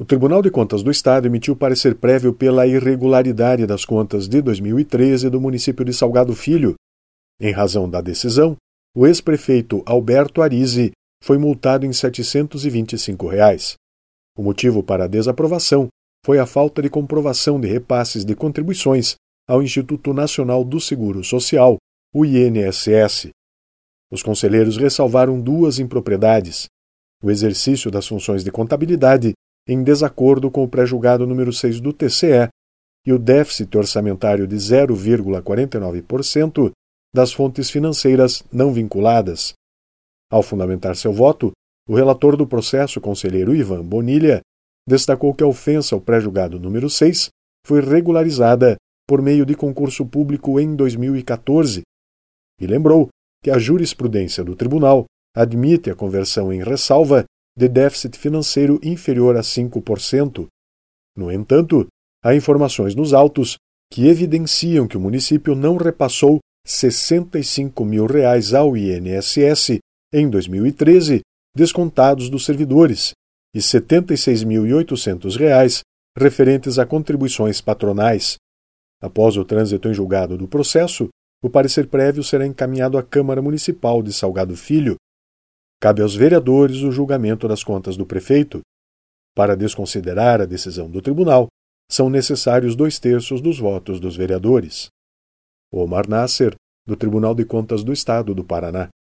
O Tribunal de Contas do Estado emitiu parecer prévio pela irregularidade das contas de 2013 do município de Salgado Filho. Em razão da decisão, o ex-prefeito Alberto Arizzi foi multado em R$ 725. O motivo para a desaprovação foi a falta de comprovação de repasses de contribuições ao Instituto Nacional do Seguro Social, o INSS. Os conselheiros ressalvaram duas impropriedades: o exercício das funções de contabilidade em desacordo com o pré-julgado número 6 do TCE e o déficit orçamentário de 0,49% das fontes financeiras não vinculadas. Ao fundamentar seu voto, o relator do processo, conselheiro Ivan Bonilha, destacou que a ofensa ao pré-julgado número 6 foi regularizada por meio de concurso público em 2014 e lembrou que a jurisprudência do tribunal admite a conversão em ressalva de déficit financeiro inferior a 5%. No entanto, há informações nos autos que evidenciam que o município não repassou R$ 65 mil ao INSS em 2013, descontados dos servidores, e R$ 76.800 referentes a contribuições patronais. Após o trânsito em julgado do processo, o parecer prévio será encaminhado à Câmara Municipal de Salgado Filho. Cabe aos vereadores o julgamento das contas do prefeito. Para desconsiderar a decisão do tribunal, são necessários 2/3 dos votos dos vereadores. Omar Nasser, do Tribunal de Contas do Estado do Paraná.